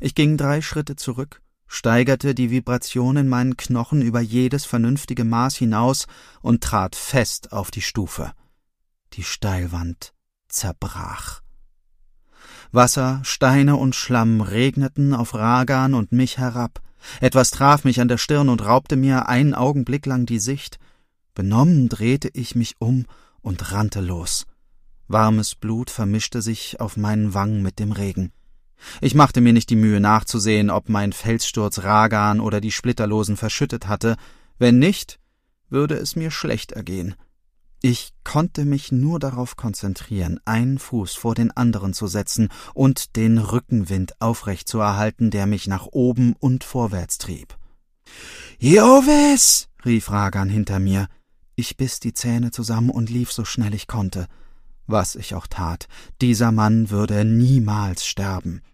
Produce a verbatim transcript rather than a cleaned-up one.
Ich ging drei Schritte zurück, steigerte die Vibration in meinen Knochen über jedes vernünftige Maß hinaus und trat fest auf die Stufe. Die Steilwand zerbrach. Wasser, Steine und Schlamm regneten auf Ragan und mich herab. Etwas traf mich an der Stirn und raubte mir einen Augenblick lang die Sicht. Benommen drehte ich mich um und rannte los. Warmes Blut vermischte sich auf meinen Wangen mit dem Regen. Ich machte mir nicht die Mühe nachzusehen, ob mein Felssturz Ragan oder die Splitterlosen verschüttet hatte. Wenn nicht, würde es mir schlecht ergehen. Ich konnte mich nur darauf konzentrieren, einen Fuß vor den anderen zu setzen und den Rückenwind aufrecht zu erhalten, der mich nach oben und vorwärts trieb. »Jovis«, rief Ragan hinter mir. Ich biss die Zähne zusammen und lief so schnell ich konnte. Was ich auch tat, dieser Mann würde niemals sterben.